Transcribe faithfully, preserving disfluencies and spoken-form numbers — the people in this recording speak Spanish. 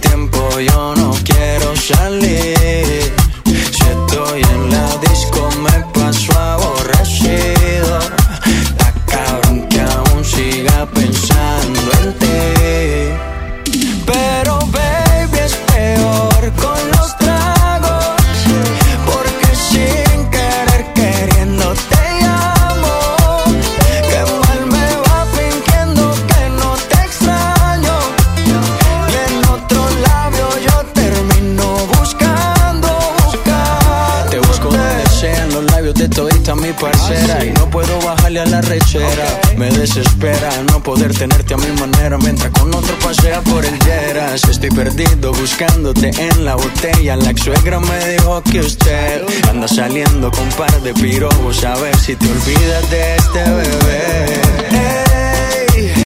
tiempo yo no quiero salir. Si estoy en la disco me paso aborrecido. Está cabrón que aún siga pensando en ti. Pero baby es peor con los tragos, porque sin querer queriendo te llamo. Que mal me va fingiendo que no te extraño, y en otro labio yo termino buscando, buscando. Te busco donde sea, en los labios de todita mi parcera, y no puedo bajarle a la rechera. Me desespera no poder tenerte a mi manera mientras con otro pasea por el Lleras. Estoy perdido buscándote en la botella. La ex suegra me dijo que usted anda saliendo con un par de pirobos, a ver si te olvidas de este bebé.